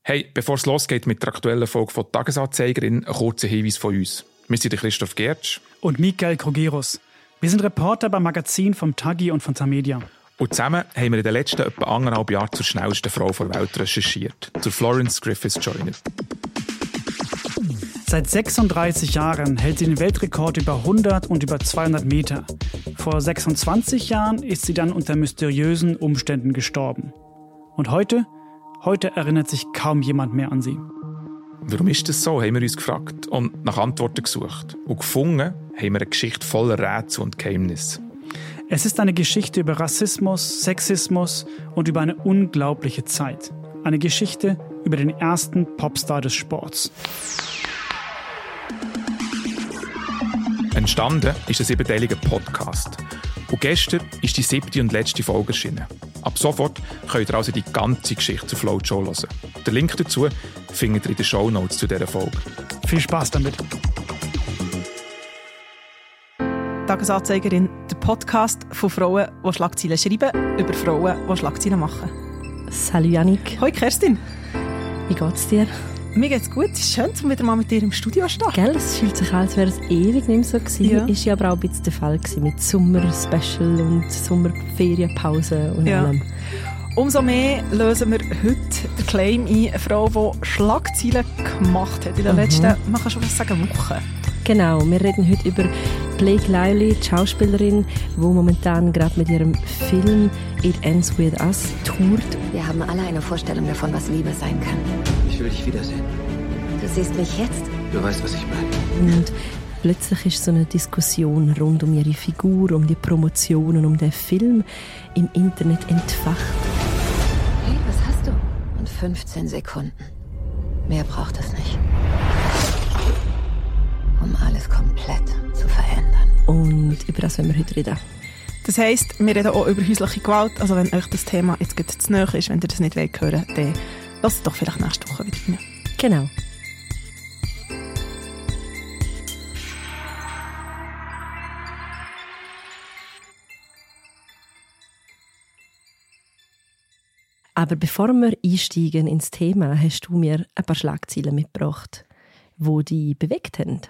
Hey, bevor es losgeht mit der aktuellen Folge von «Tagesanzeigerin», ein kurzer Hinweis von uns. Wir sind Christoph Gertsch und Michael Krogerus. Wir sind Reporter beim Magazin vom Tagi und von Tamedia. Und zusammen haben wir in den letzten etwa 1,5 Jahren zur schnellsten Frau der Welt recherchiert, zur Florence Griffiths Joyner. Seit 36 Jahren hält sie den Weltrekord über 100 und über 200 Meter. Vor 26 Jahren ist sie dann unter mysteriösen Umständen gestorben. Und heute erinnert sich kaum jemand mehr an sie. Warum ist das so, haben wir uns gefragt und nach Antworten gesucht. Und gefunden haben wir eine Geschichte voller Rätsel und Geheimnisse. Es ist eine Geschichte über Rassismus, Sexismus und über eine unglaubliche Zeit. Eine Geschichte über den ersten Popstar des Sports. Entstanden ist ein 7-teiliger Podcast. Und gestern ist die 7. und letzte Folge erschienen. Ab sofort könnt ihr also die ganze Geschichte zur Float Show hören. Den Link dazu findet ihr in den Shownotes zu dieser Folge. Viel Spaß damit! Tagesanzeigerin, der Podcast von Frauen, die Schlagzeilen schreiben, über Frauen, die Schlagzeilen machen. Salut Yannick. Hoi Kerstin. Wie geht's dir? Mir geht's gut. Es ist schön, wieder mal mit dir im Studio zu stehen. Gell, es fühlt sich an, als wäre es ewig nicht mehr so gewesen. Ja. Ist ja aber auch ein bisschen der Fall gewesen mit Sommer-Special und Sommerferienpause und allem. Umso mehr lösen wir heute den Claim ein, eine Frau, die Schlagzeilen gemacht hat in den letzten, man kann schon fast sagen, Wochen. Genau, wir reden heute über Blake Lively, die Schauspielerin, die momentan gerade mit ihrem Film «It Ends With Us» tourt. Wir haben alle eine Vorstellung davon, was Liebe sein kann. Ich will dich wiedersehen. Du siehst mich jetzt? Du weißt, was ich meine. Und plötzlich ist so eine Diskussion rund um ihre Figur, um die Promotionen, um den Film im Internet entfacht. Hey, was hast du? Und 15 Sekunden. Mehr braucht es nicht. Um alles komplett zu verändern. Und über das wollen wir heute reden. Das heisst, wir reden auch über häusliche Gewalt. Also wenn euch das Thema jetzt gerade zu nahe ist, wenn ihr das nicht hören wollt, dann lasst es doch vielleicht nächste Woche wieder rein. Genau. Aber bevor wir einsteigen ins Thema, hast du mir ein paar Schlagzeilen mitgebracht, die dich bewegt haben.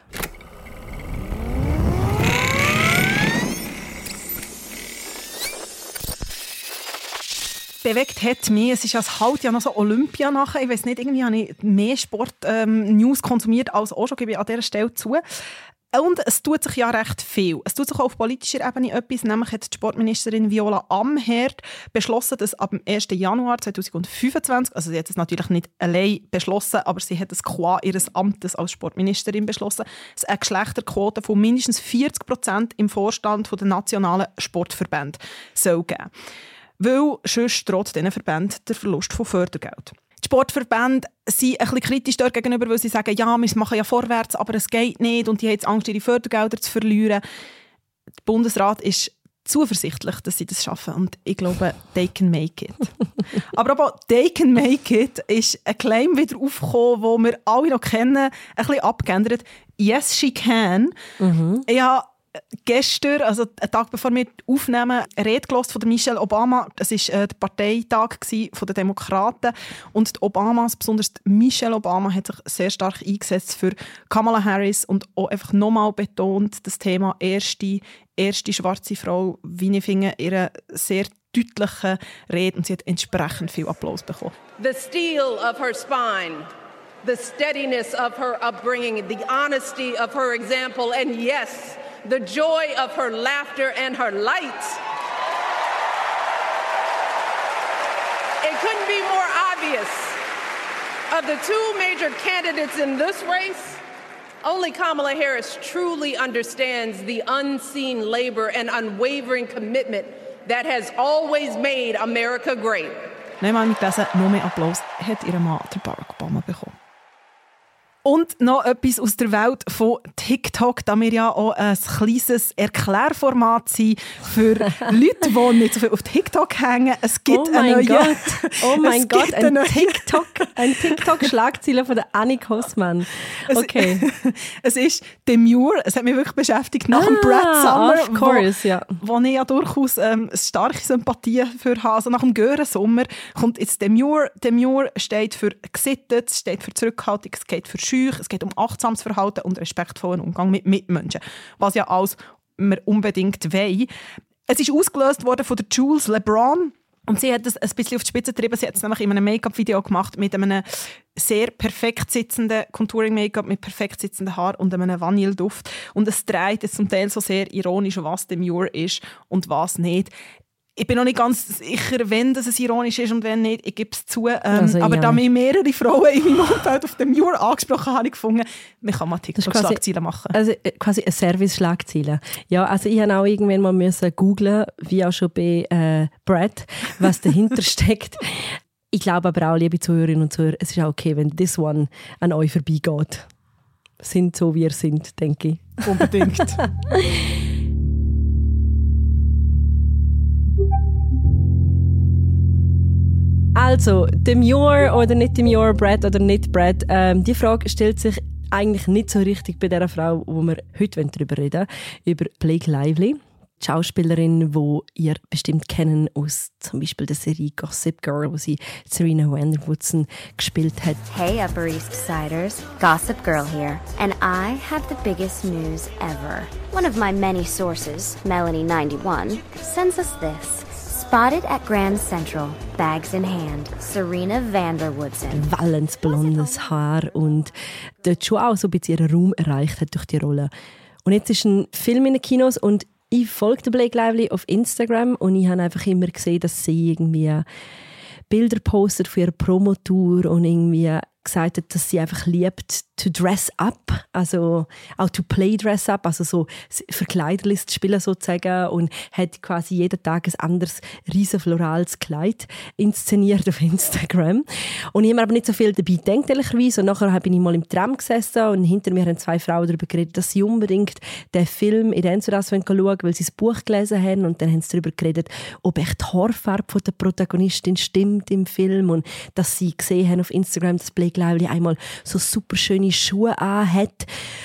Bewegt hat mich. Es ist ja das halt ja noch so Olympia nachher. Ich weiss nicht, irgendwie habe ich mehr Sport-News konsumiert als auch schon, gebe ich an dieser Stelle zu. Und es tut sich ja recht viel. Es tut sich auch auf politischer Ebene etwas. Nämlich hat die Sportministerin Viola Amherd beschlossen, dass ab dem 1. Januar 2025, also sie hat es natürlich nicht allein beschlossen, aber sie hat es qua ihres Amtes als Sportministerin beschlossen, es eine Geschlechterquote von mindestens 40% im Vorstand der nationalen Sportverbände soll geben. Weil sonst droht diesen Verbänden der Verlust von Fördergeld. Die Sportverbände sind ein bisschen kritisch dort gegenüber, weil sie sagen, ja, wir machen ja vorwärts, aber es geht nicht und die haben jetzt Angst, ihre Fördergelder zu verlieren. Der Bundesrat ist zuversichtlich, dass sie das schaffen und ich glaube, they can make it. Aber auch «they can make it» ist ein Claim wieder aufgekommen, den wir alle noch kennen, ein bisschen abgeändert. «Yes, she can». Ja, gestern, also einen Tag bevor wir aufnehmen, eine Rede gehört von Michelle Obama. Es war der Parteitag der Demokraten. Und die Obamas, besonders Michelle Obama, hat sich sehr stark eingesetzt für Kamala Harris und auch einfach nochmal betont, das Thema erste schwarze Frau, wie ich finde, ihre sehr deutliche Rede. Und sie hat entsprechend viel Applaus bekommen. The steel of her spine, the steadiness of her upbringing, the honesty of her example, and yes, the joy of her laughter and her light. It couldn't be more obvious. Of the two major candidates in this race, only Kamala Harris truly understands the unseen labor and unwavering commitment that has always made America great. Nein, mal mitgelesen, noch mehr Applaus hat ihr Mann, der Barack Obama, bekommen. Und noch etwas aus der Welt von TikTok, da wir ja auch ein kleines Erklärformat sind für Leute, die nicht so viel auf TikTok hängen. Es gibt ein TikTok-Schlagzeile von der Annik Hossmann. Okay. Es ist Demure, es hat mich wirklich beschäftigt, nach dem Brad Summer, of course, wo ich ja durchaus starke Sympathie für habe. Also nach dem Gören-Sommer kommt jetzt Demure. Demure steht für gesittet, es steht für Zurückhaltung, es geht für scheu, es geht um achtsames Verhalten und respektvollen Umgang mit Mitmenschen. Was ja alles wir unbedingt wollen. Es ist ausgelöst worden von der Jules LeBron. Und sie hat das ein bisschen auf die Spitze getrieben. Sie hat es nämlich in einem Make-up-Video gemacht mit einem sehr perfekt sitzenden Contouring-Make-up mit perfekt sitzenden Haaren und einem Vanilleduft. Und es dreht jetzt zum Teil so sehr ironisch, was Demure ist und was nicht. Ich bin noch nicht ganz sicher, wenn das ironisch ist und wenn nicht. Ich gebe es zu. Aber da mir mehrere Frauen in meinem Umfeld auf Demure angesprochen haben, habe ich gefunden, man kann mal TikTok-Schlagzeilen machen. Also quasi eine Service-Schlagzeile. Ja, also ich habe auch irgendwann mal müssen googlen, wie auch schon bei Brad, was dahinter steckt. Ich glaube aber auch, liebe Zuhörerinnen und Zuhörer, es ist auch okay, wenn this one an euch vorbeigeht. Sind so, wie ihr sind, denke ich. Unbedingt. Also, Demure oder nicht Demure, Brad oder nicht Brad, die Frage stellt sich eigentlich nicht so richtig bei der Frau, wo wir heute darüber reden wollen, über Blake Lively. Die Schauspielerin, die ihr bestimmt kennen aus zum Beispiel der Serie Gossip Girl, wo sie Serena Van der Woodsen gespielt hat. Hey Upper East Siders, Gossip Girl here, and I have the biggest news ever. One of my many sources, Melanie91, sends us this. Spotted at Grand Central, bags in hand, Serena Van der Woodsen. Wallens blondes Haar und dort schon auch so ein bisschen ihren Raum erreicht hat durch die Rolle. Und jetzt ist ein Film in den Kinos und ich folgte Blake Lively auf Instagram und ich habe einfach immer gesehen, dass sie irgendwie Bilder postet von ihrer Promotour und irgendwie gesagt hat, dass sie einfach liebt to dress up, also auch to play dress up, also so Verkleiderlist spielen sozusagen und hat quasi jeden Tag ein anderes riesen florales Kleid inszeniert auf Instagram. Und ich habe mir aber nicht so viel dabei gedacht, ehrlicherweise. Und nachher bin ich mal im Tram gesessen und hinter mir haben 2 Frauen darüber geredet, dass sie unbedingt den Film in Ensuras schauen wollen, weil sie das Buch gelesen haben und dann haben sie darüber geredet, ob echt die Haarfarbe von der Protagonistin stimmt im Film und dass sie gesehen haben auf Instagram, dass Blake Lively einmal so super schöne Schuhe anhat.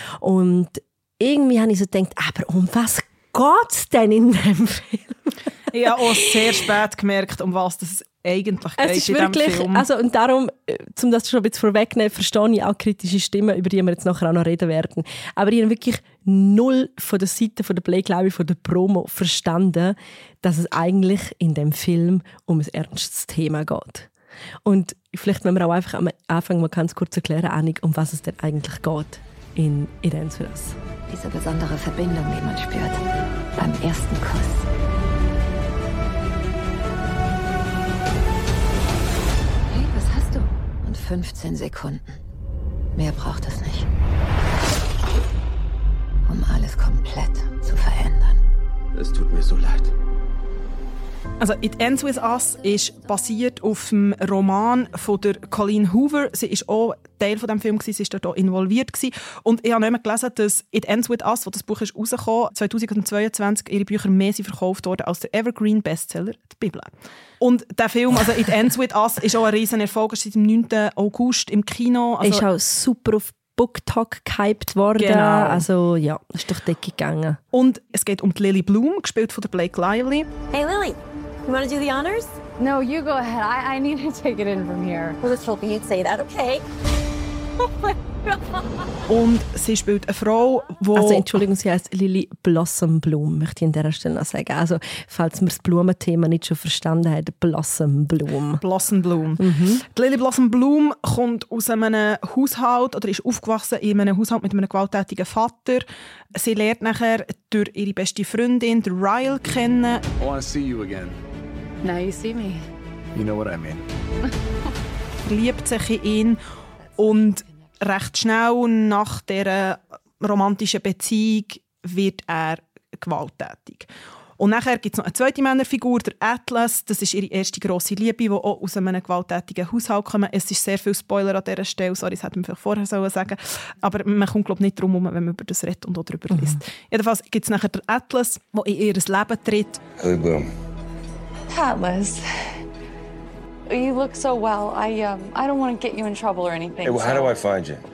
Und irgendwie habe ich so gedacht, aber um was geht es denn in diesem Film? Ich habe auch sehr spät gemerkt, um was das eigentlich geht. Es ist wirklich, also, und darum, um das schon ein bisschen vorwegzunehmen, verstehe ich auch kritische Stimmen, über die wir jetzt nachher auch noch reden werden. Aber ich habe wirklich null von der Seite von der Blake Lively, von der Promo verstanden, dass es eigentlich in dem Film um ein ernstes Thema geht. Und vielleicht müssen wir auch einfach am Anfang mal ganz kurz erklären, Annik, um was es denn eigentlich geht in Ensuras. Diese besondere Verbindung, die man spürt beim ersten Kuss. Hey, was hast du? Und 15 Sekunden. Mehr braucht es nicht. Um alles komplett zu verändern. Es tut mir so leid. Also «It Ends With Us» ist basiert auf dem Roman von der Colleen Hoover. Sie war auch Teil von diesem Film, sie war dort auch involviert. Und ich habe nicht mehr gelesen, dass «It Ends With Us», wo das Buch ist rausgekommen, 2022 ihre Bücher mehr sind verkauft worden als der Evergreen-Bestseller «Die Bibel». Und der Film, also «It Ends With Us», ist auch ein riesen Erfolg, ist seit dem 9. August im Kino. Also, ist auch super auf BookTok gehypt worden. Genau. Also ja, ist durch die Decke gegangen. Und es geht um die Lily Bloom, gespielt von der Blake Lively. Hey Lily, you want to do the honors? No, you go ahead. I need to take it in from here. I was hoping you'd say that, okay? Oh my God. Und sie spielt eine Frau, die... Also Entschuldigung, sie heisst Lily Blossom Bloom, möchte ich an dieser Stelle noch sagen. Also, falls man das Blumenthema nicht schon verstanden hat, Blossom Bloom. Blossom Bloom. Die Lily Blossom Bloom kommt aus einem Haushalt oder ist aufgewachsen in einem Haushalt mit einem gewalttätigen Vater. Sie lernt nachher durch ihre beste Freundin, Ryle, kennen. I want to see you again. Now you see me. You know what I mean. Verliebt sich in ihn und recht schnell nach dieser romantischen Beziehung wird er gewalttätig. Und nachher gibt es noch eine zweite Männerfigur, der Atlas. Das ist ihre erste grosse Liebe, die auch aus einem gewalttätigen Haushalt kommt. Es ist sehr viel Spoiler an dieser Stelle. Sorry, das hätte man vielleicht vorher sagen sollen. Aber man kommt, glaube ich, nicht drum herum, wenn man über das redet und auch darüber liest. Jedenfalls gibt es nachher den Atlas, der in ihr Leben tritt. Haley Bloom. Atlas. You look so well. I don't want to get you in trouble or anything. Hey, well, how do I find you?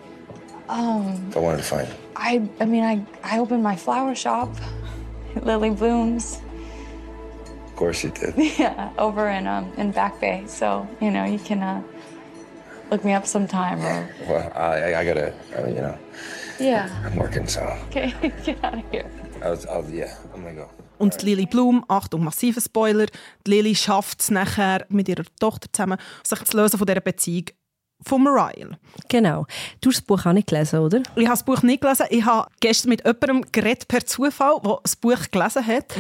If I wanted to find you. I mean, I opened my flower shop, Lily Blooms. Of course you did. Yeah, over in Back Bay. So, you know, you can look me up sometime. Or... Well, I gotta, Yeah. I'm working, so. Okay, get out of here. I'm gonna go. Und die Lily Bloom, Achtung, massiver Spoiler, die Lily schafft es nachher mit ihrer Tochter zusammen, sich zu lösen von dieser Beziehung von Mariah. Genau. Du hast das Buch auch nicht gelesen, oder? Ich habe das Buch nicht gelesen. Ich habe gestern mit jemandem geredet per Zufall, der das Buch gelesen hat.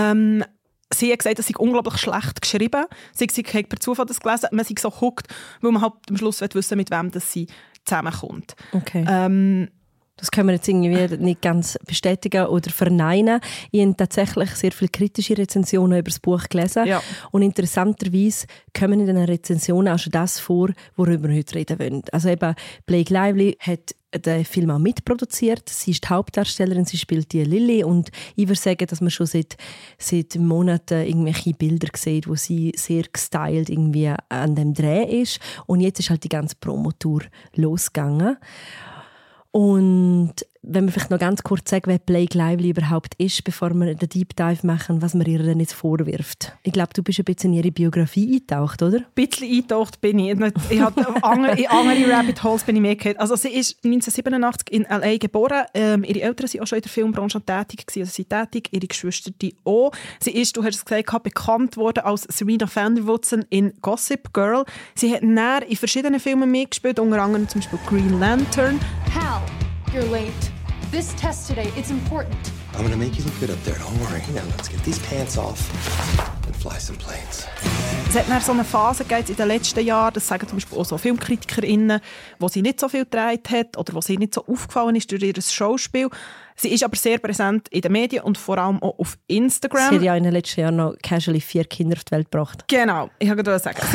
Sie hat gesagt, es sei unglaublich schlecht geschrieben. Sie hat per Zufall das gelesen. Man sei so hooked, weil man halt am Schluss wissen will, mit wem das sie zusammenkommt. Okay. Das können wir jetzt irgendwie nicht ganz bestätigen oder verneinen. Ich habe tatsächlich sehr viele kritische Rezensionen über das Buch gelesen. Ja. Und interessanterweise kommen in den Rezensionen auch schon das vor, worüber wir heute reden wollen. Also eben, Blake Lively hat den Film auch mitproduziert. Sie ist die Hauptdarstellerin, sie spielt die Lily. Und ich würde sagen, dass man schon seit Monaten irgendwelche Bilder sieht, wo sie sehr gestylt irgendwie an dem Dreh ist. Und jetzt ist halt die ganze Promotour losgegangen. Und wenn wir vielleicht noch ganz kurz sagen, wer Blake Lively überhaupt ist, bevor wir den Deep Dive machen, was man ihr denn jetzt vorwirft. Ich glaube, du bist ein bisschen in ihre Biografie eingetaucht, oder? Ein bisschen eingetaucht bin ich. Ich habe in andere Rabbit Holes bin ich mehr gehört. Also sie ist 1987 in L.A. geboren. Ihre Eltern waren auch schon in der Filmbranche tätig. Also sie sind tätig, ihre Geschwister auch. Sie ist, du hast es gesagt, bekannt worden als Serena van der Woodsen in Gossip Girl. Sie hat näher in verschiedenen Filmen mitgespielt, unter anderem zum Beispiel Green Lantern. Hal, you're late. This test today, it's important. I'm gonna make you look good up there, don't worry. Now let's get these pants off and fly some planes. Es hat dann so eine Phase gegeben in den letzten Jahren, das sagen zum Beispiel auch so FilmkritikerInnen, wo sie nicht so viel gedreht hat oder wo sie nicht so aufgefallen ist durch ihr Schauspiel. Sie ist aber sehr präsent in den Medien und vor allem auch auf Instagram. Sie hat ja in den letzten Jahren noch casually 4 Kinder auf die Welt gebracht. Genau, ich wollte gerade sagen.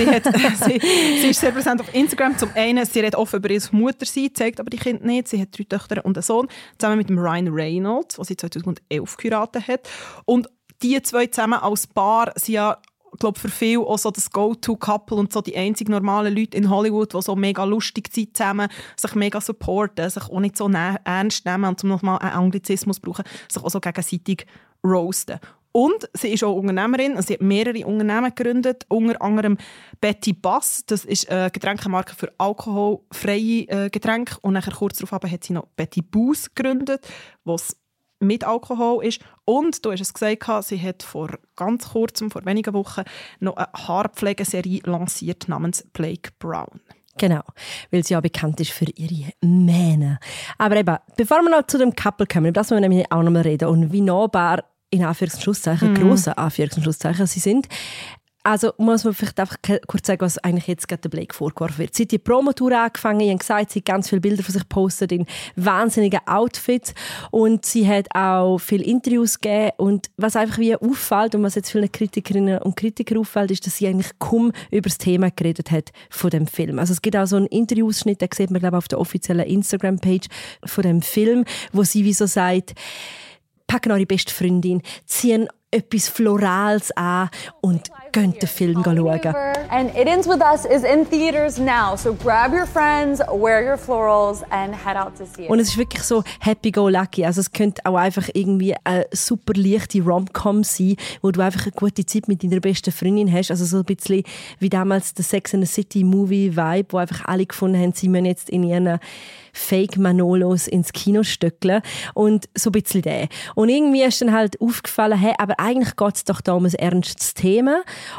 Sie ist sehr präsent auf Instagram. Zum einen, sie redet offen über ihre Muttersein, zeigt aber die Kinder nicht. Sie hat 3 Töchter und einen Sohn, zusammen mit dem Ryan Reynolds, den sie 2011 geheiratet hat. Und die 2 zusammen als Paar sind ja, ich glaube, für viele auch so das Go-To-Couple und so die einzig normalen Leute in Hollywood, die so mega lustig sind zusammen, sich mega supporten, sich auch nicht so ernst nehmen und zum nochmal einen Anglizismus brauchen, sich auch so gegenseitig roasten. Und sie ist auch Unternehmerin, sie hat mehrere Unternehmen gegründet, unter anderem Betty Bass, das ist eine Getränkemarke für alkoholfreie Getränke. Und nachher kurz darauf hat sie noch Betty Booze gegründet, was mit Alkohol ist. Und du hast es gesagt, sie hat vor ganz kurzem, vor wenigen Wochen, noch eine Haarpflegeserie lanciert namens Blake Brown. Genau, weil sie ja bekannt ist für ihre Mähne. Aber eben, bevor wir noch zu dem Couple kommen, über das wollen wir nämlich auch noch mal reden und wie nahbar, in Anführungs- und Schlusszeichen, grosse Anführungs- und Schlusszeichen sie sind. Also muss man vielleicht einfach kurz sagen, was eigentlich jetzt gerade der Blake vorgeworfen wird. Sie hat die Promotour angefangen, sie hat gesagt, sie hat ganz viele Bilder von sich gepostet in wahnsinnigen Outfits und sie hat auch viele Interviews gegeben und was einfach wie auffällt und was jetzt vielen Kritikerinnen und Kritikern auffällt, ist, dass sie eigentlich kaum über das Thema geredet hat von dem Film. Also es gibt auch so einen Interviewausschnitt, den sieht man glaube ich auf der offiziellen Instagram-Page von dem Film, wo sie wie so sagt, packen eure beste Freundin, ziehen etwas Florales an und gehen den Film schauen. And It Ends With Us is in theaters now, so grab your friends, wear your florals and head out to see it. Und es ist wirklich so happy-go-lucky. Also es könnte auch einfach irgendwie eine super leichte Rom-Com sein, wo du einfach eine gute Zeit mit deiner besten Freundin hast. Also so ein bisschen wie damals der Sex and the City Movie-Vibe, wo einfach alle gefunden haben, sie müssen jetzt in ihren Fake Manolos ins Kino stöckeln. Und so ein bisschen der. Und irgendwie ist dann halt aufgefallen, hey, aber eigentlich geht es doch da um ein ernstes Thema.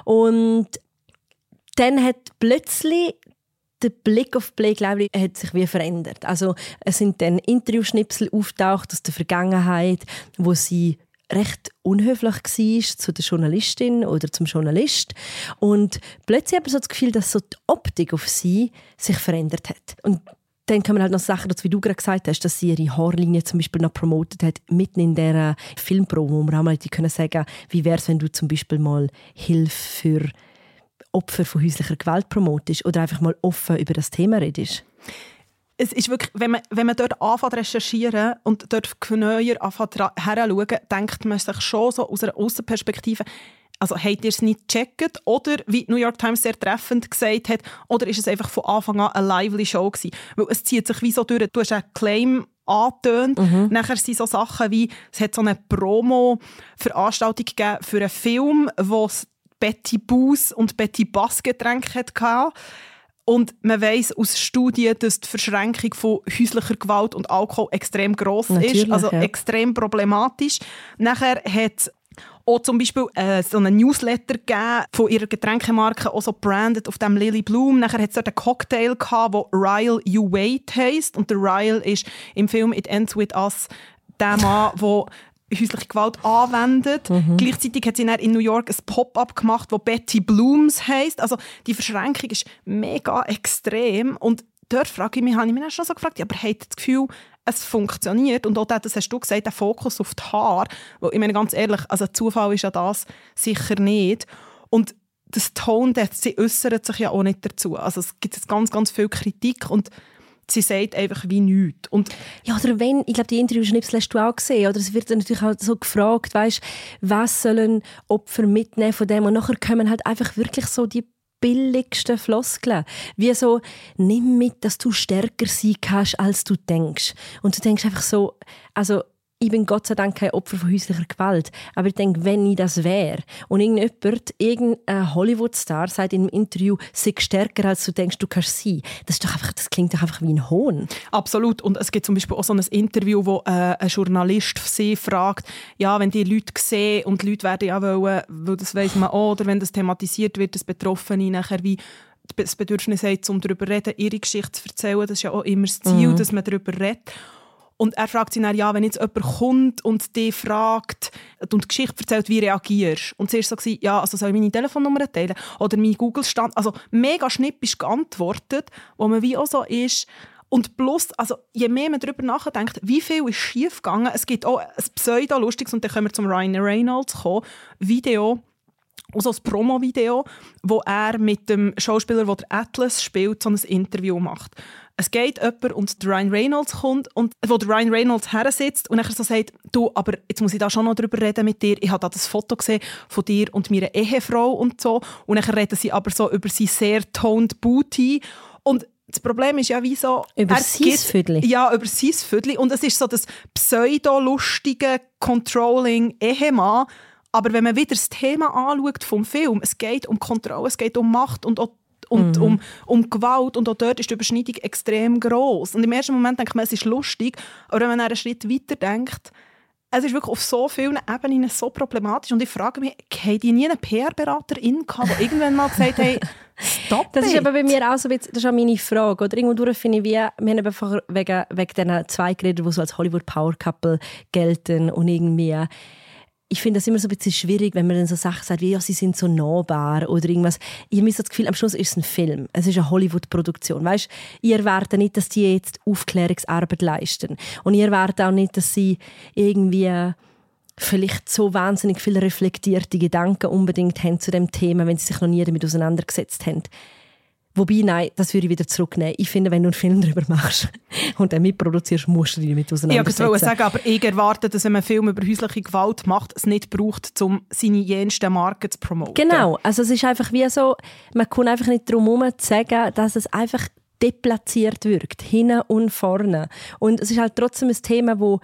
Und dann hat plötzlich der Blick auf Blake Lively hat sich wie verändert. Also es sind dann Interviewschnipsel auftaucht aus der Vergangenheit, wo sie recht unhöflich war zu der Journalistin oder zum Journalist. Und plötzlich hat man so das Gefühl, dass so die Optik auf sie sich verändert hat. Und Dann kommen halt noch Sachen dazu, wie du gerade gesagt hast, dass sie ihre Haarlinie zum Beispiel noch promotet hat, mitten in dieser Filmpromo, wo man auch mal können sagen, wie wäre es, wenn du zum Beispiel mal Hilfe für Opfer von häuslicher Gewalt promotest oder einfach mal offen über das Thema redest. Es ist wirklich, wenn man dort anfängt zu recherchieren und dort genauer anfängt herzuschauen, denkt man sich schon so aus einer Aussenperspektive, also habt ihr es nicht gecheckt? Oder, wie die New York Times sehr treffend gesagt hat, oder ist es einfach von Anfang an eine lively Show gewesen? Weil es zieht sich wie so durch. Du hast einen Claim angetönt. Nachher sind so Sachen wie, es hat so eine Promo-Veranstaltung gegeben für einen Film, wo es Betty Boos und Betty Bass Getränke hatte. Und man weiss aus Studien, dass die Verschränkung von häuslicher Gewalt und Alkohol extrem gross ist. Also extrem problematisch. Nachher hat auch zum Beispiel so einen Newsletter gegeben von ihrer Getränkemarke, auch so branded auf dem Lily Bloom. Nachher hat es dort einen Cocktail gehabt, der Ryle You Wait heisst. Und der Ryle ist im Film «It Ends With Us» der Mann, der häusliche Gewalt anwendet. Gleichzeitig hat sie dann in New York ein Pop-up gemacht, das Betty Blooms heisst. Also die Verschränkung ist mega extrem. Und dort frage ich mich, habe ich mich schon so gefragt, aber habt ihr das Gefühl, es funktioniert? Und auch das hast du gesagt, der Fokus auf die Haare. Weil, ich meine, ganz ehrlich, also Zufall ist ja das sicher nicht. Und das Tone, sie äußert sich ja auch nicht dazu. Also es gibt jetzt ganz, ganz viel Kritik und sie sagt einfach wie nichts. Und ja, oder wenn, ich glaube, die Interviewschnipsel hast du auch gesehen, oder es wird dann natürlich auch so gefragt, weißt, was sollen Opfer mitnehmen von dem? Und nachher kommen halt einfach wirklich so die billigsten Floskeln. Wie so, nimm mit, dass du stärker sein kannst, als du denkst. Und du denkst einfach so, also ich bin Gott sei Dank kein Opfer von häuslicher Gewalt, aber ich denke, wenn ich das wäre und irgendein Hollywood-Star sagt in einem Interview, sei stärker, als du denkst, du kannst sein, das klingt doch einfach wie ein Hohn. Absolut. Und es gibt zum Beispiel auch so ein Interview, wo ein Journalist sie fragt, ja, wenn die Leute sehen und die Leute werden ja wollen, weil das weiss man auch, oder wenn das thematisiert wird, das Betroffene nachher wie das Bedürfnis hat, um darüber zu reden, ihre Geschichte zu erzählen. Das ist ja auch immer das Ziel, dass man darüber redet. Und er fragt sie dann, ja, wenn jetzt jemand kommt und dich fragt und die Geschichte erzählt, wie reagierst du? Und sie war so, ja, also soll ich meine Telefonnummer teilen? Oder mein Google-Stand? Also mega schnippisch geantwortet, wo man wie auch so ist. Und plus, also je mehr man darüber nachdenkt, wie viel ist schief gegangen. Es gibt auch ein pseudo-lustiges, und dann können wir zum Ryan Reynolds kommen, Video, also ein Promo-Video, wo er mit dem Schauspieler, der Atlas spielt, so ein Interview macht. Es geht jemand und der Ryan Reynolds kommt, und wo der Ryan Reynolds her sitzt und dann so sagt, du, aber jetzt muss ich da schon noch drüber reden mit dir. Ich habe da das Foto gesehen von dir und meiner Ehefrau und so. Und dann reden sie aber so über sein sehr toned Booty. Und das Problem ist ja, wieso... Über sein Viertel. Ja, über sein Viertel. Und es ist so das pseudo-lustige Controlling-Ehemann. Aber wenn man wieder das Thema anschaut vom Film, es geht um Kontrolle, es geht um Macht und auch um Gewalt, und auch dort ist die Überschneidung extrem gross. Und im ersten Moment denkt man, es ist lustig, aber wenn man einen Schritt weiter denkt, es ist wirklich auf so vielen Ebenen so problematisch. Und ich frage mich, haben die nie einen PR-Beraterin gehabt, der irgendwann mal gesagt hat, stopp Das ist aber bei mir auch so ein bisschen, das ist auch meine Frage. Oder irgendwo finde ich, wir haben einfach wegen diesen zwei geredet, die so als Hollywood-Power-Couple gelten und irgendwie... Ich finde das immer so ein bisschen schwierig, wenn man dann so Sachen sagt, wie ja, sie sind so nahbar oder irgendwas. Ich habe so das Gefühl, am Schluss ist es ein Film. Es ist eine Hollywood-Produktion. Weißt, ihr erwartet nicht, dass die jetzt Aufklärungsarbeit leisten. Und ihr erwartet auch nicht, dass sie irgendwie vielleicht so wahnsinnig viele reflektierte Gedanken unbedingt haben zu dem Thema, wenn sie sich noch nie damit auseinandergesetzt haben. Wobei, nein, das würde ich wieder zurücknehmen. Ich finde, wenn du einen Film darüber machst und den mitproduzierst, musst du dich damit auseinandersetzen. Ja, ich wollte sagen, aber ich erwarte, dass wenn man einen Film über häusliche Gewalt macht, es nicht braucht, um seine jensten Marken zu promoten. Genau, also es ist einfach wie so, man kommt einfach nicht darum herum zu sagen, dass es einfach deplatziert wirkt, hinten und vorne. Und es ist halt trotzdem ein Thema, wo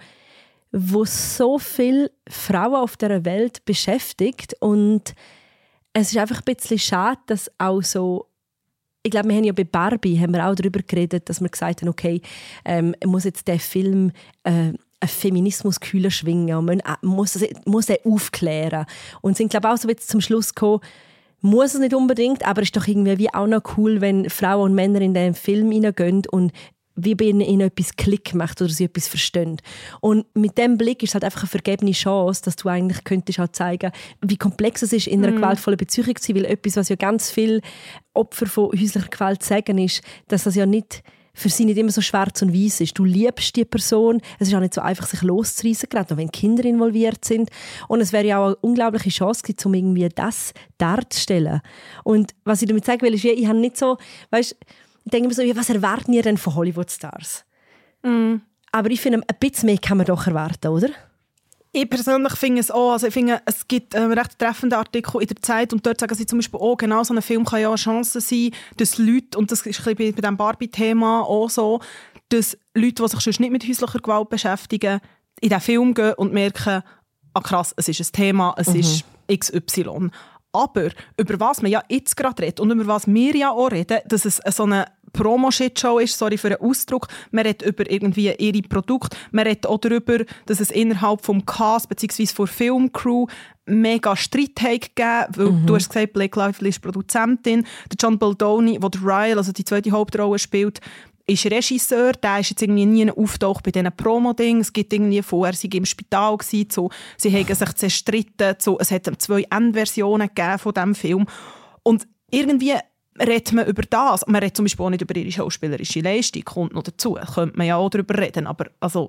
so viele Frauen auf der Welt beschäftigt, und es ist einfach ein bisschen schade, dass auch so, ich glaube, wir haben ja bei Barbie haben wir auch darüber geredet, dass wir gesagt haben, okay, muss jetzt der Film eine Feminismuskühle schwingen und man muss er aufklären. Und sind, glaube ich, auch so jetzt zum Schluss gekommen, muss es nicht unbedingt, aber es ist doch irgendwie wie auch noch cool, wenn Frauen und Männer in den Film hineingehen und wie bei ihnen etwas Klick macht oder sie etwas verstehen. Und mit diesem Blick ist es halt einfach eine vergebene Chance, dass du eigentlich könntest auch zeigen, wie komplex es ist, in einer gewaltvollen Beziehung zu sein, weil etwas, was ja ganz viele Opfer von häuslicher Gewalt sagen, ist, dass das ja nicht für sie nicht immer so schwarz und weiß ist. Du liebst die Person, es ist auch nicht so einfach, sich loszureissen, gerade wenn Kinder involviert sind. Und es wäre ja auch eine unglaubliche Chance gewesen, um irgendwie das darzustellen. Und was ich damit sagen will, ist, ich habe nicht so, weißt, ich denke mir so, was erwarten ihr denn von Hollywood-Stars? Aber ich finde, ein bisschen mehr kann man doch erwarten, oder? Ich persönlich finde es auch, also ich finde, es gibt einen recht treffenden Artikel in der Zeit und dort sagen sie zum Beispiel auch, genau so ein Film kann ja eine Chance sein, dass Leute, und das ist ein bisschen bei diesem Barbie-Thema auch so, dass Leute, die sich sonst nicht mit häuslicher Gewalt beschäftigen, in diesen Film gehen und merken, krass, es ist ein Thema, es ist XY. Aber über was man ja jetzt gerade redet und über was wir ja auch reden, dass es so eine Promo-Shitshow ist, sorry für den Ausdruck. Man redet über irgendwie ihre Produkte. Man redet auch darüber, dass es innerhalb des Cast bzw. der Filmcrew mega Streit gegeben, weil du hast gesagt, Blake Lively ist Produzentin. Der John Baldoni, der Ryle, also die zweite Hauptrolle spielt, ist Regisseur. Der ist jetzt irgendwie nie auftaucht bei diesen Promo-Dingen. Es gibt irgendwie vorher, sie waren im Spital gewesen, so, sie haben sich zerstritten. So, es hat 2 Endversionen gegeben von diesem Film. Und irgendwie redet man über das. Man redet zum Beispiel auch nicht über ihre schauspielerische Leistung, kommt noch dazu. Da könnte man ja auch darüber reden. Aber,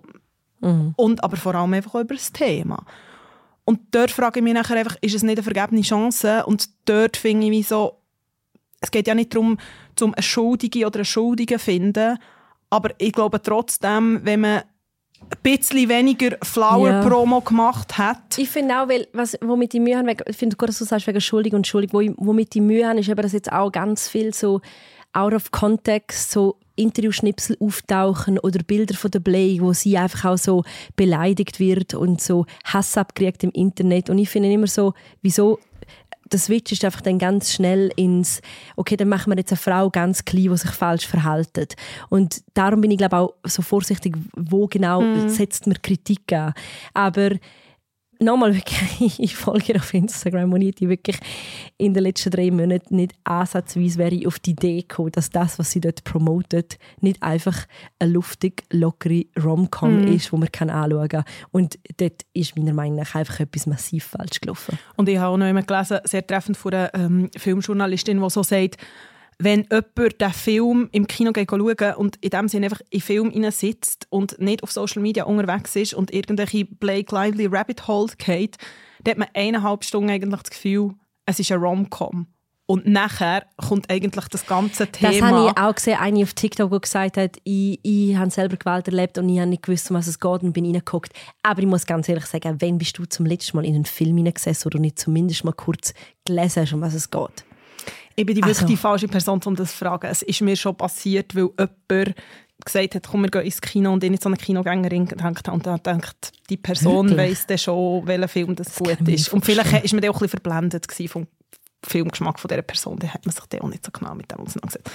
aber vor allem einfach über das Thema. Und dort frage ich mich nachher einfach, ist es nicht eine vergebene Chance? Und dort finde ich mich so, es geht ja nicht darum, eine Schuldige oder einen Schuldigen zu finden, aber ich glaube trotzdem, wenn man ein bisschen weniger Flower-Promo gemacht hat. Ich finde auch, weil, womit die Mühe haben, ich finde gut, dass du sagst, wegen Schuldig und Schuldig, womit die Mühe haben, ist eben, dass jetzt auch ganz viel so out of context, so Interviewschnipsel auftauchen oder Bilder von der Blake, wo sie einfach auch so beleidigt wird und so Hass abkriegt im Internet. Und ich finde immer so, wieso der Switch ist einfach dann ganz schnell ins okay, dann machen wir jetzt eine Frau ganz klein, die sich falsch verhält. Und darum bin ich glaube auch so vorsichtig, wo genau setzt man Kritik an. Aber nochmal wirklich, ich folge ihr auf Instagram und ich die wirklich in den letzten 3 Monaten nicht ansatzweise wäre ich auf die Idee gekommen, dass das, was sie dort promotet, nicht einfach eine luftig, lockere Rom-Com ist, die man anschauen kann. Und dort ist meiner Meinung nach einfach etwas massiv falsch gelaufen. Und ich habe auch noch einmal gelesen, sehr treffend von einer Filmjournalistin, die so sagt, wenn jemand diesen Film im Kino schauen und in dem Sinne einfach in den Film hineinsitzt und nicht auf Social Media unterwegs ist und irgendwelche Blake Lively Rabbit Hole geht, dann hat man 1,5 Stunden eigentlich das Gefühl, es ist ein Rom-Com. Und nachher kommt eigentlich das ganze Thema. Das habe ich auch gesehen, eine auf TikTok, die gesagt hat, ich habe selber Gewalt erlebt und ich habe nicht gewusst, um was es geht und bin reingeguckt. Aber ich muss ganz ehrlich sagen, wann bist du zum letzten Mal in einen Film hineingesessen, wo du nicht zumindest mal kurz gelesen hast, um was es geht? Ich bin wirklich die falsche Person, um das zu fragen. Es ist mir schon passiert, weil jemand gesagt hat, komm, wir gehen ins Kino und ich nicht so eine Kinogängerin gedacht habe. Und dann denkt die Person weiss dann schon, welcher Film das gut ist. Und vielleicht war man dann auch ein bisschen verblendet vom Filmgeschmack von dieser Person. Dann hat man sich dann auch nicht so genau mit dem auseinandergesetzt.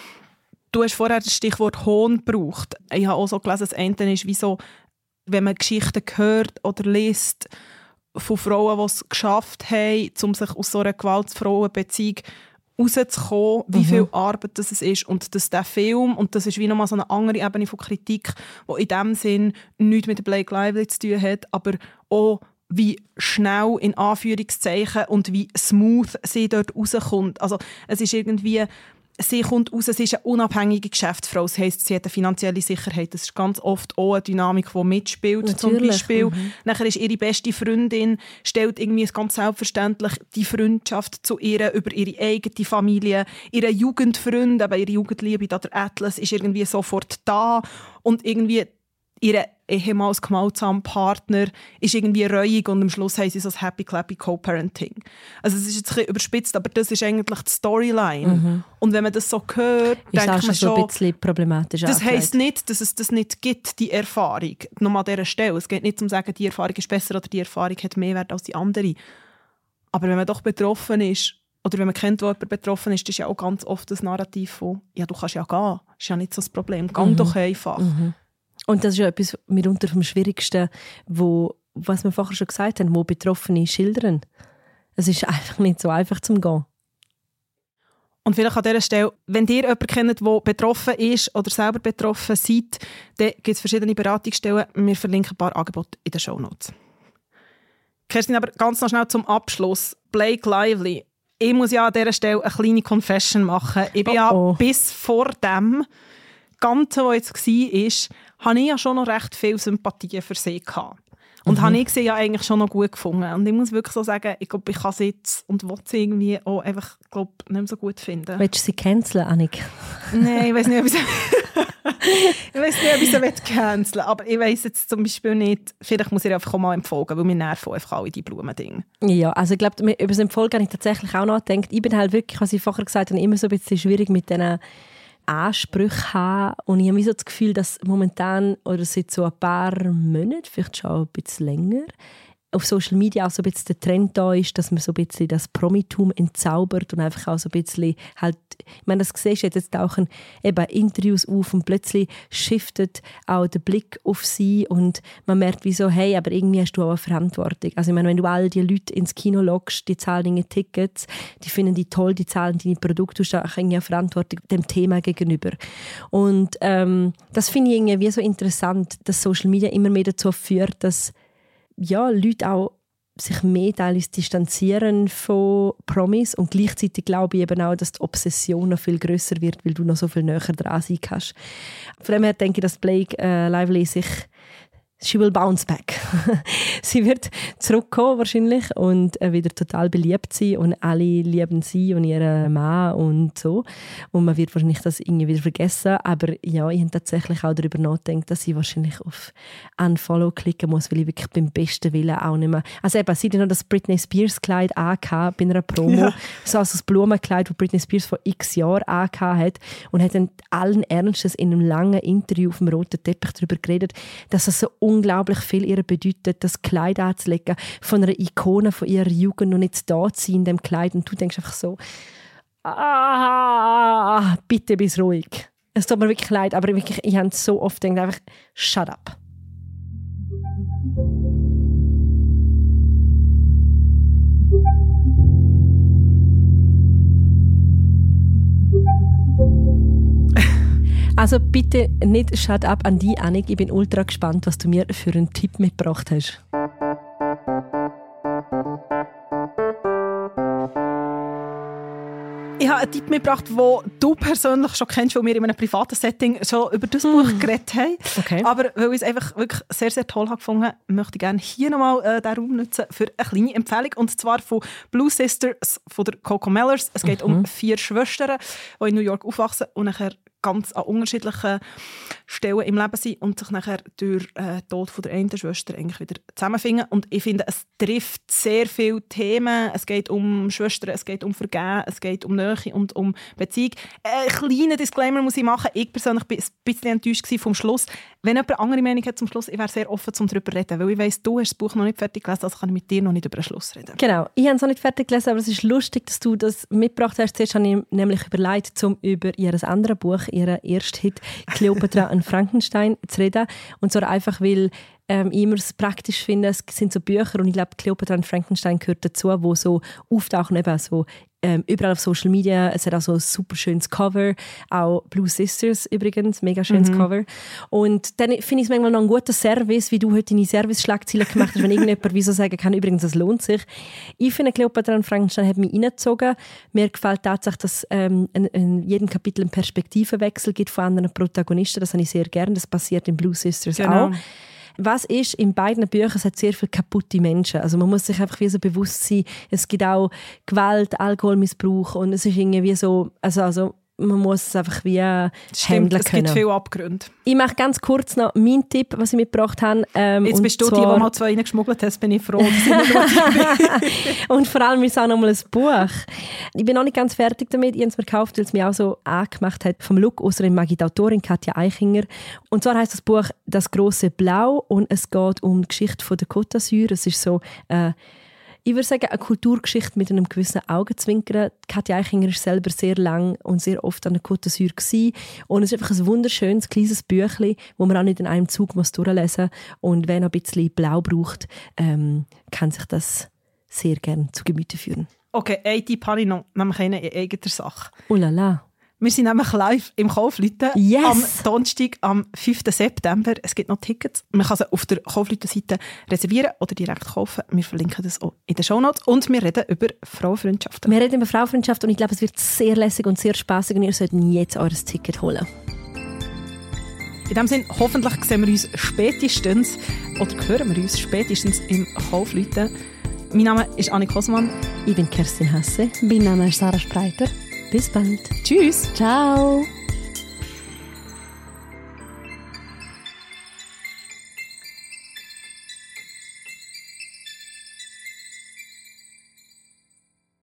Du hast vorher das Stichwort Hohn gebraucht. Ich habe auch so gelesen, das eine ist wie so, wenn man Geschichten hört oder liest von Frauen, die es geschafft haben, um sich aus so einer gewaltfreien Beziehung rauszukommen, wie viel Arbeit das ist und dass der Film, und das ist wie nochmal so eine andere Ebene von Kritik, die in dem Sinn nichts mit Blake Lively zu tun hat, aber auch wie schnell, in Anführungszeichen, und wie smooth sie dort rauskommt. Also es ist irgendwie, sie kommt raus, sie ist eine unabhängige Geschäftsfrau. Das heisst, sie hat eine finanzielle Sicherheit. Das ist ganz oft auch eine Dynamik, die mitspielt. Natürlich. Zum Beispiel. Nachher ist ihre beste Freundin, stellt irgendwie ganz selbstverständlich die Freundschaft zu ihr über ihre eigene Familie. Ihre Jugendfreund, aber ihre Jugendliebe, der Atlas, ist irgendwie sofort da. Und irgendwie ihr ehemals gemeinsamer Partner ist irgendwie reuig und am Schluss haben sie so ein happy-clappy Co-Parenting. Also es ist jetzt ein bisschen überspitzt, aber das ist eigentlich die Storyline. Und wenn man das so hört, ist denkt man schon, ein bisschen problematisch. Das heisst nicht, dass es das nicht gibt, die Erfahrung. Nochmal an dieser Stelle. Es geht nicht um zu sagen, die Erfahrung ist besser oder die Erfahrung hat mehr Wert als die andere. Aber wenn man doch betroffen ist, oder wenn man kennt, wo jemand betroffen ist, ist ja auch ganz oft das Narrativ von, ja, du kannst ja gehen, ist ja nicht so das Problem, gang doch einfach. Und das ist ja etwas mitunter vom Schwierigsten, was wir vorher schon gesagt haben, wo Betroffene schildern. Es ist einfach nicht so einfach zum Gehen. Und vielleicht an dieser Stelle, wenn ihr jemanden kennt, der betroffen ist oder selber betroffen seid, dann gibt es verschiedene Beratungsstellen. Wir verlinken ein paar Angebote in den Shownotes. Kerstin, aber ganz noch schnell zum Abschluss. Blake Lively. Ich muss ja an dieser Stelle eine kleine Confession machen. Ich bin ja bis vor dem Ganze, was jetzt war, habe ich ja schon noch recht viel Sympathie für sie gehabt. Und habe ich sie ja eigentlich schon noch gut gefunden. Und ich muss wirklich so sagen, ich glaube, ich kann sie jetzt und will sie irgendwie auch einfach, glaube, nicht mehr so gut finden. Willst du sie canceln, Annik? Nein, ich weiß nicht, ob ich sie canceln will. Aber ich weiss jetzt zum Beispiel nicht, vielleicht muss ich einfach auch mal empfolgen, weil mir nerven einfach alle die Blumendinge. Ja, also ich glaube, über das Empfolgen habe ich tatsächlich auch nachgedacht. Ich bin halt wirklich, was ich vorher gesagt habe, immer so ein bisschen schwierig mit diesen Ansprüche haben. Und ich habe so das Gefühl, dass momentan oder seit so ein paar Monaten, vielleicht schon ein bisschen länger, auf Social Media auch so ein bisschen der Trend da ist, dass man so ein bisschen das Promitum entzaubert und einfach auch so ein bisschen halt, ich meine, das siehst du jetzt tauchen eben Interviews auf und plötzlich shiftet auch der Blick auf sie und man merkt wie so, hey, aber irgendwie hast du auch eine Verantwortung. Also ich meine, wenn du all die Leute ins Kino lockst, die zahlen deine Tickets, die finden die toll, die zahlen deine Produkte, du hast auch irgendwie eine Verantwortung dem Thema gegenüber. Und das finde ich irgendwie so interessant, dass Social Media immer mehr dazu führt, dass ja, Leute auch sich mehr teilweise distanzieren von Promis und gleichzeitig glaube ich eben auch, dass die Obsession noch viel grösser wird, weil du noch so viel näher dran sein kannst. Von dem her denke ich, dass Blake Lively she will bounce back. Sie wird zurückkommen wahrscheinlich und wieder total beliebt sein und alle lieben sie und ihren Mann und so. Und man wird wahrscheinlich das irgendwie wieder vergessen. Aber ja, ich habe tatsächlich auch darüber nachgedacht, dass ich wahrscheinlich auf Unfollow klicken muss, weil ich wirklich beim besten Willen auch nicht mehr... Also eben, sie hat noch das Britney Spears Kleid angehabt bei einer Promo. Ja. So also das Blumenkleid, das Britney Spears vor x Jahren angehabt hat und hat dann allen Ernstes in einem langen Interview auf dem roten Teppich darüber geredet, dass es so unglaublich viel ihr bedeutet, das Kleid anzulegen, von einer Ikone von ihrer Jugend und jetzt da zu sein in dem Kleid. Und du denkst einfach so, bitte bist ruhig. Es tut mir wirklich leid, aber wirklich, ich habe so oft gedacht, einfach, shut up. Also bitte nicht shut up an dich, Annik. Ich bin ultra gespannt, was du mir für einen Tipp mitgebracht hast. Ich habe einen Tipp mitgebracht, den du persönlich schon kennst, weil wir in einem privaten Setting schon über das Buch geredet haben. Okay. Aber weil ich es einfach wirklich sehr, sehr toll habe gefunden, möchte ich gerne hier nochmal den Raum nutzen für eine kleine Empfehlung. Und zwar von Blue Sisters von der Coco Mellers. Es geht um 4 Schwestern, die in New York aufwachsen und nachher ganz an unterschiedlichen Stellen im Leben sind und sich nachher durch den Tod von der einen Schwester eigentlich wieder zusammenfinden. Und ich finde, es trifft sehr viele Themen. Es geht um Schwestern, es geht um Vergehen, es geht um Nähe und um Beziehung. Einen kleinen Disclaimer muss ich machen. Ich persönlich war ein bisschen enttäuscht vom Schluss. Wenn jemand eine andere Meinung hat zum Schluss, ich wäre sehr offen, um darüber zu reden. Weil ich weiss, du hast das Buch noch nicht fertig gelesen, also kann ich mit dir noch nicht über den Schluss reden. Genau, ich habe es noch nicht fertig gelesen, aber es ist lustig, dass du das mitgebracht hast. Zuerst habe ich nämlich überlegt, um über ihr anderes Buch, ihren ersten Hit «Kleopatra und Frankenstein» zu reden. Und zwar einfach, weil ich immer es praktisch finde, es sind so Bücher und ich glaube, «Kleopatra und Frankenstein» gehört dazu, wo so auftauchen, eben so überall auf Social Media. Es hat auch so ein super schönes Cover, auch Blue Sisters übrigens, mega schönes Cover. Und dann finde ich es manchmal noch ein guter Service, wie du heute deine Service-Schlagzeilen gemacht hast, wenn irgendjemand wieso sagen kann, übrigens, das lohnt sich. Ich finde, «Kleopatra und Frankenstein» hat mich reingezogen. Mir gefällt tatsächlich, dass in jedem Kapitel einen Perspektivenwechsel gibt von anderen Protagonisten. Das habe ich sehr gerne. Das passiert in Blue Sisters auch. Was ist, in beiden Büchern es hat sehr viele kaputte Menschen. Also man muss sich einfach wie so bewusst sein, es gibt auch Gewalt, Alkoholmissbrauch und es ist irgendwie so, also man muss es einfach wie handeln können. Es gibt viele Abgründe. Ich mache ganz kurz noch meinen Tipp, was ich mitgebracht habe. Jetzt bist du die mal 2 reingeschmuggelt hast, bin ich froh. Und vor allem ist es auch noch mal ein Buch. Ich bin noch nicht ganz fertig damit. Ich habe es mir gekauft, weil es mich auch so angemacht hat vom Look. Außerdem mag ich die Autorin Katja Eichinger. Und zwar heisst das Buch «Das große Blau» und es geht um die Geschichte von der Côte d'Azur. Es ist so ich würde sagen, eine Kulturgeschichte mit einem gewissen Augenzwinkern. Katja Eichinger war selber sehr lang und sehr oft an der Côte d'Azur gewesen. Und es ist einfach ein wunderschönes, kleines Büchlein, das man auch nicht in einem Zug durchlesen muss. Und wer noch ein bisschen Blau braucht, kann sich das sehr gerne zu Gemüte führen. Okay, ein Tipp habe ich noch, nämlich in eigener Sache. Oh la la. Wir sind nämlich live im Kaufleuten am Donnerstag, am 5. September. Es gibt noch Tickets. Man kann sie auf der Kaufleuten-Seite reservieren oder direkt kaufen. Wir verlinken das auch in den Shownotes. Und wir reden über Frauenfreundschaften. Wir reden über Frauenfreundschaft und ich glaube, es wird sehr lässig und sehr spaßig und ihr solltet jetzt eures Ticket holen. In diesem Sinne, hoffentlich sehen wir uns spätestens oder hören wir uns spätestens im Kaufleuten. Mein Name ist Annik Hosmann. Ich bin Kerstin Hasse. Mein Name ist Sarah Spreiter. Bis bald. Tschüss. Ciao.